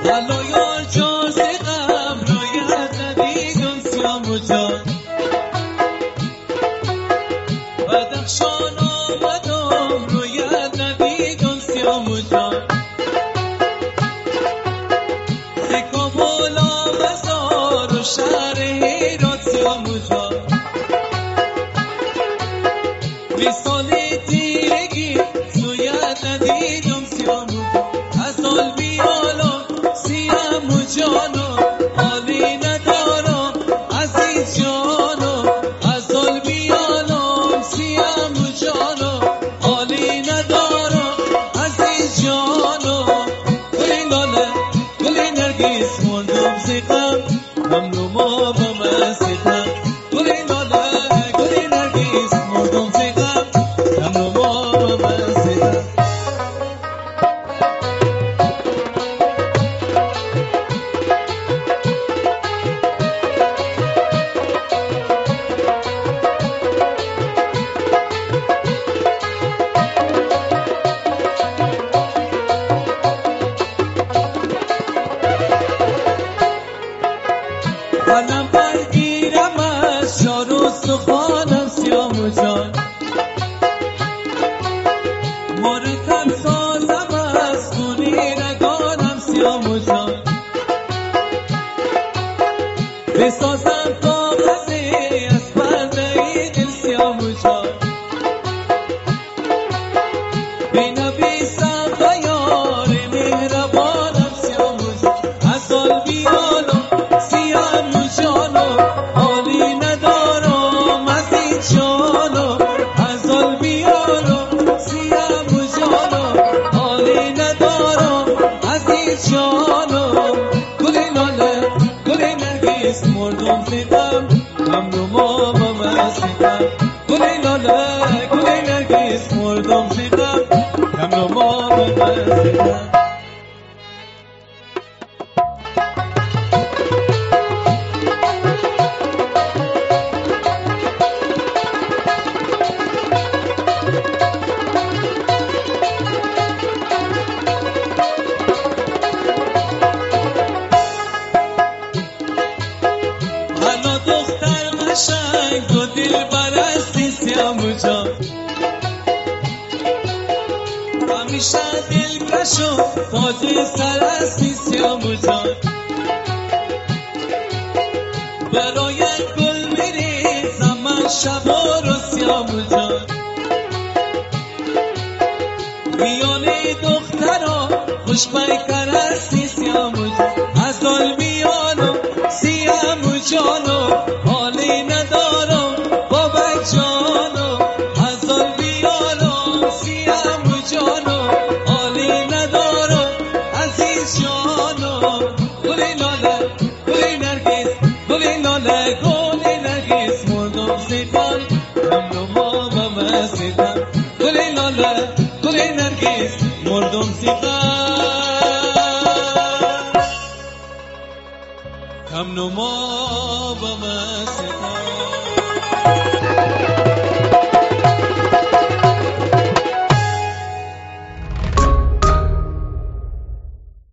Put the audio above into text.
حالا یار جان سقم رویت ندیدم سیام و جان بدخشان آمدم رویت ندیدم سیام و جان ز کابل آمزار و شهر هرات سیام و جان مثال تیرگی رویت ندیدم سیام و جان از سال بیالم سیام و جانم حالی ندارم عزیز جانم از سال بیالم سیام و جانم حالی ندارم عزیز جانم گل لاله گل نرگس مردم سقم هم نما با من سقم گل لاله گل نرگس مردم سقم هم نما با من سقم حالم برگیرم از شار و سخانم سیام و جان مارتم سازم از خونی رگانم سیام و جان بسازم کاغذی از پرده دل سیام و جان بنویسم بیار مهربانم سیام و جان از سال بیالم سیام و جانم حالی ندارم عزیز جانم از سال بیالم سیام و جانم حالی ندارم عزیز جانم گل لاله گل نرگس مردم سقم هم نما با من سقم گل لاله گل نرگس مردم سقم هم نما با من سقم حالا دختر قشنگ و دل برستی سیام و جان همیشه دلکش و تاج سرستی سیام و جان برای گل میریزم من شبا رو سیام و جان میان دخترا خوش پیکر هستی سیام و جان از سال میانم سیام و جانم حالی ندارم بابک جانم از سال بیانم سیام و جانم حالی ندارم عزیز جانم گل لاله گل نرگس گل لاله گل نرگس مردم سقم هم نما با من سقم گل لاله گل نرگس مردم سقم هم نما با من سقم